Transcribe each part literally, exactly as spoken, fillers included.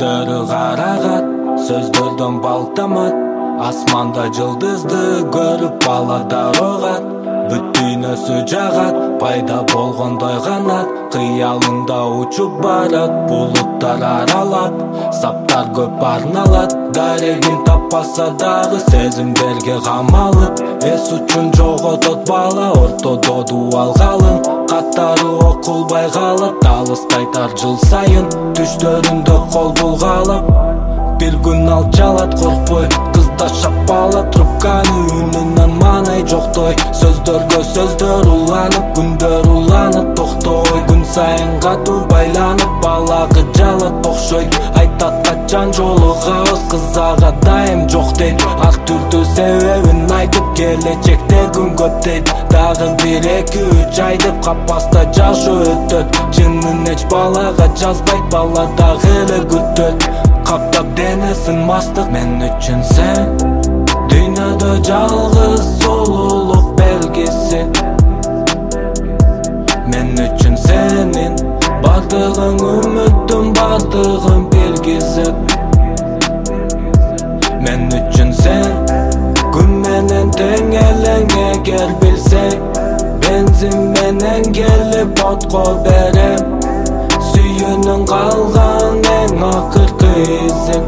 көздөрү карагат, сөздөрдөн балтамат. Асманда жылдызды көрүп баладар огат. Бүт дүйнөсү жагат, пайда болгондой канат. Кыялыңда учуп барат, булуттар аралап. Саптар көп арналат, дарегин таппаса дагы сезимдерге камалып. Эс үчүн жоготот бала, ортодо дубал калың. Каттары окулбай калат, алыс кайтар жыл сайын. Түштөрүндө кол булгалап, бир күн ал жалат коркпой. Кызда шапалат трубканы, үнүнөн маанай жоктой. Сөздөргө сөздөр уланып, күндөр уланып токтой. Күн сайын катуу байланып, балагы жалат окшойт. Айтат качан жолугабыз, кыз ага дайым жок дейт. Ар түрдүү себебин айтып, келечекте күн көп дейт. Дагы бир эки үч ай деп капаста жашоо өтөт. Чынын эч балага жазбайт, бала дагы эле күтөт. Каптап денесин мастык, мен үчүн сен дүйнөдө жалгыз улуулук белгиси. Мен үчүн сенин бардыгың үмүттүн, бардыгын билгизи. Мен үчүн сен күн менен тең элең, эгер билсең. Бензин менен келип отко берем, сүйүүнүн калган эң акыркы изин.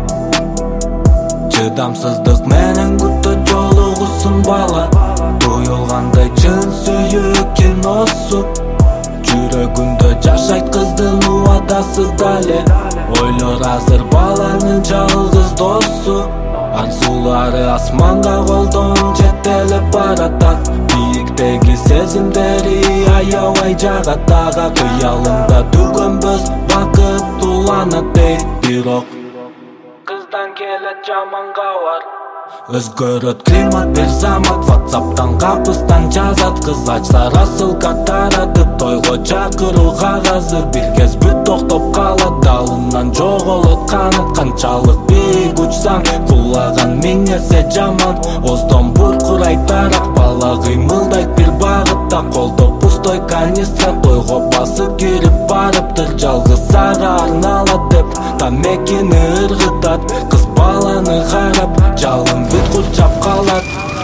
Чыдамсыздык менен күтөт жолугусун бала, туюлгандай чын сүйүү киносу. Жүрөгүндө жашайт кыздын убадасы дале, ойлор азыр баланын жалгыз досу. Арзулары асманга колдон жетелеп баратат, бийиктеги сезимдери аябай жагат ага. Кыялында түгөнбөс бакыт уланат дейт, бирок кыздан келет жаман кабар. Өзгөрөт климат бир замат, ватсаптан капыстан жазат. Кыз ачса рассылка таратып, тойго чакыруу кагазы. Бир кез бүт токтоп калат, далынан жоголот канат. Канчалык бийик учсаң, кулаган миң эсе жаман. Оздон буркурайт тарак, бала кыймылдайт бир багытта. Колдо пустой канистра, тойго басып кирип барыптыр. Жалгыз ага арналат деп тамекини ыргытат. Кыз баланы карап, жалын бүт курчап калат.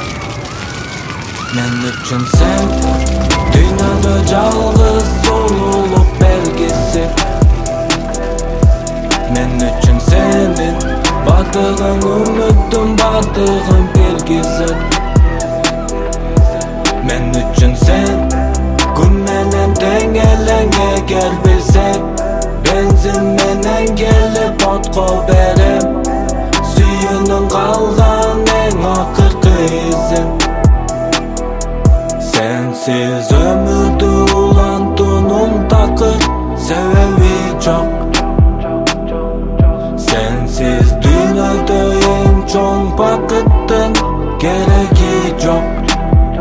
Мен үчүн сен дүйнөдө жалгыз улуулук белгиси. Мен үчүн сенин бардыгың үмүттүн, бардыгын билгизи. Мен үчүн сен күн менен тең элең, эгер билсең. Бензин менен келип отко берем, сүйүүнүн калган эң акыркы изин. Сенсиз өмүрдү улантуунун такыр себеби жок. Сенсиз дүйнөдө эң чоң бакыттын кереги жок.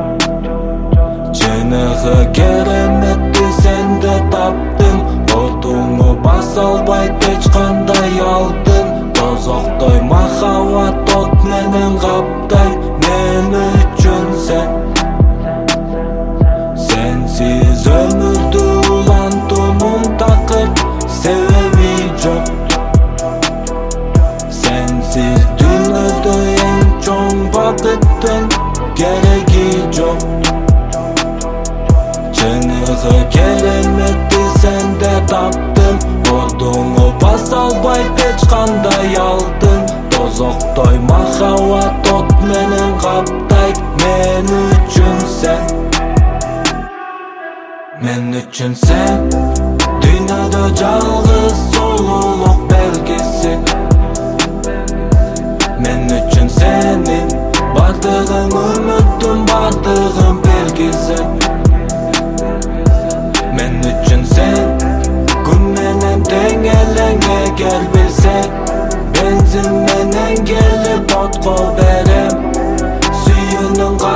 Чыныгы кереметти сенде таптым, ордуңу баса албайт эч кандай алтын. Тозоктой махаббат от менен каптай, мен үчүн сен. Сенсиз өмүрдү улантуунун такыр себеби жок. Сенсиз дүйнөдө эң чоң бакыттын кереги жок. Чыныгы кереметти сенде таптым, ордуңу баса албайт эч кандай алтын. Тозоктой махаббат от менен каптайт, мен үчүн сен. Мен үчүн сен дүйнөдө жалгыз улуулук белгиси. Мен үчүн сенин бардыгың үмүттүн, бардыгын билгизи. Мен үчүн сен күн менен тең элең, эгер билсең. Бензин менен келип отко берем, сүйүүнүн